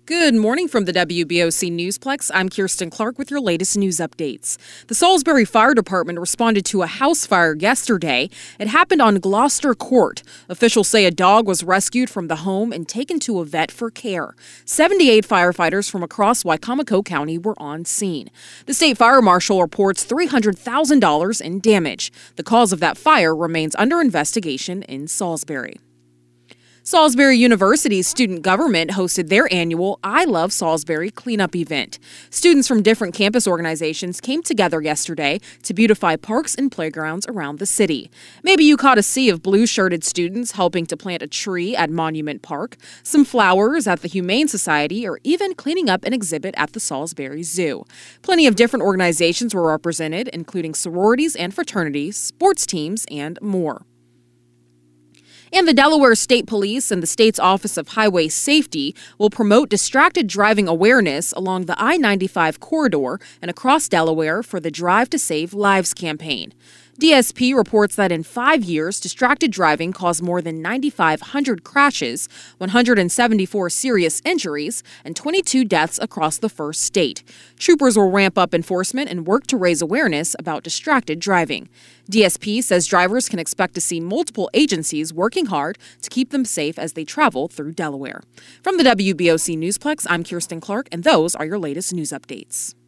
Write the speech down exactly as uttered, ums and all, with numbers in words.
Good morning from the W B O C Newsplex. I'm Kirsten Clark with your latest news updates. The Salisbury Fire Department responded to a house fire yesterday. It happened on Gloucester Court. Officials say a dog was rescued from the home and taken to a vet for care. seventy-eight firefighters from across Wicomico County were on scene. The state fire marshal reports three hundred thousand dollars in damage. The cause of that fire remains under investigation in Salisbury. Salisbury University's student government hosted their annual I Love Salisbury cleanup event. Students from different campus organizations came together yesterday to beautify parks and playgrounds around the city. Maybe you caught a sea of blue-shirted students helping to plant a tree at Monument Park, some flowers at the Humane Society, or even cleaning up an exhibit at the Salisbury Zoo. Plenty of different organizations were represented, including sororities and fraternities, sports teams, and more. And the Delaware State Police and the state's Office of Highway Safety will promote distracted driving awareness along the I ninety-five corridor and across Delaware for the Drive to Save Lives campaign. D S P reports that in five years, distracted driving caused more than nine thousand five hundred crashes, one hundred seventy-four serious injuries, and twenty-two deaths across the first state. Troopers will ramp up enforcement and work to raise awareness about distracted driving. D S P says drivers can expect to see multiple agencies working hard to keep them safe as they travel through Delaware. From the W B O C Newsplex, I'm Kirsten Clark, and those are your latest news updates.